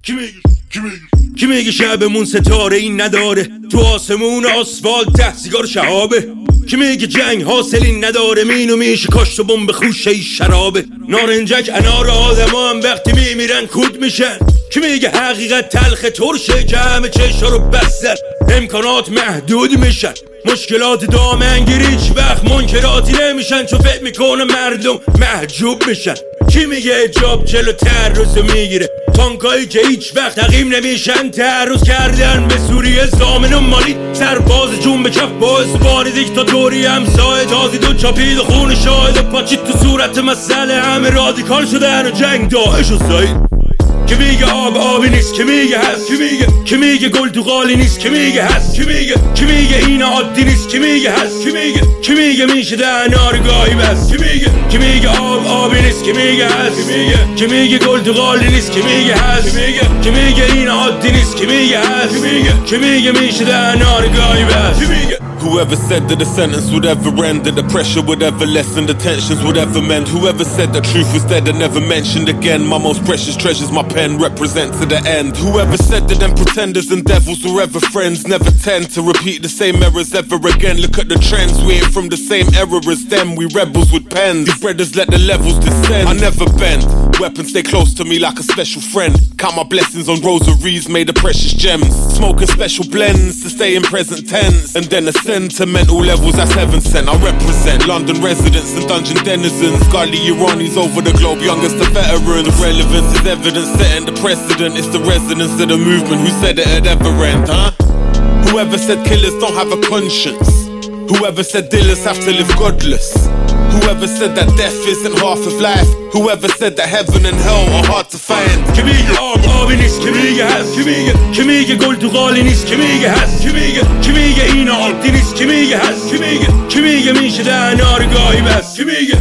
کی میگه شبمون ستاره این نداره، تو آسمون آسفالت 10 سیگار شهابه. کی میگه جنگ حاصلی نداره، مینو میشه کاشت و بمب خوشه شرابه. نارنجک انار آدما هم وقتی میمیرن کود میشن. کی میگه حقیقت تلخ ترشه که همه چشا رو بستن، امکانات محدود میشن، مشکلات دامنگیری هیچ وقت منکراتی نمیشن، چون فکر میکنه مردم محجوب میشن. کی میگه اجاب جلو تعرض میگیره، تانکایی که هیچ وقت تقیم نمیشن تعرض کردن به سوریه. زامن و مالی سرباز جون به کف باعث بانی دیکتاتوری همسایه، تازی دو چاپید و خون شاهد و پاچید تو صورت مسئله، همه رادیکال شدن و جنگ داعش و سایید. کی میگه آبی نیست، کی میگه هست، کی میگه گل تو قالی نیست، کی میگه هست، کی میگه این عادی نیست، کی میگه هست، کی میگه میشه دهنار گاهی بس، کی میگه آبی نیست، کی میگه هست، کی میگه گل تو قالی نیست، کی میگه هست، کی میگه این عادی نیست، کی میگه هست، کی میگه میشه دهنار گاهی بس. Whoever said that the sentence would ever end, that the pressure would ever lessen, the tensions would ever mend. Whoever said that truth was dead and never mentioned again. My most precious treasures my pen represent to the end. Whoever said that them pretenders and devils were ever friends, never tend to repeat the same errors ever again. Look at the trends, we ain't from the same era as them. We rebels with pens, these brothers let the levels descend. I never bend, weapons stay close to me like a special friend. Count my blessings on rosaries made of precious gems. Smoking special blends to stay in present tense, and then ascend to mental levels that's heaven sent. I represent London residents and dungeon denizens, godly Iranis over the globe, youngest to veterans. The relevance is evidence setting the precedent. It's the resonance of the movement who said it'd ever end, huh? Whoever said killers don't have a conscience, whoever said dealers have to live godless, whoever said that death isn't half of life, whoever said that heaven and hell are hard to find. کی میگه آبی نیست، کی میگه هست، کی میگه گل تو قالی نیست، کی میگه هست، کی میگه این عادی نیست، کی میگه هست، کی میگه میشه دهنار گاهی بس، کی میگه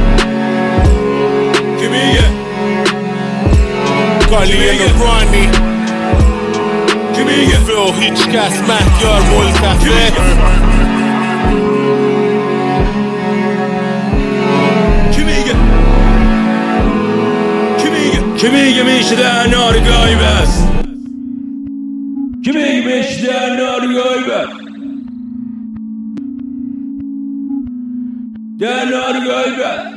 قالی نورانی، کی میگه فلو هیچ کس مهیار ملتفت. کی میگه میشه دهنار گاهی بس، کی میگه میشه دهنار گاهی بس، دهنار گاهی بس.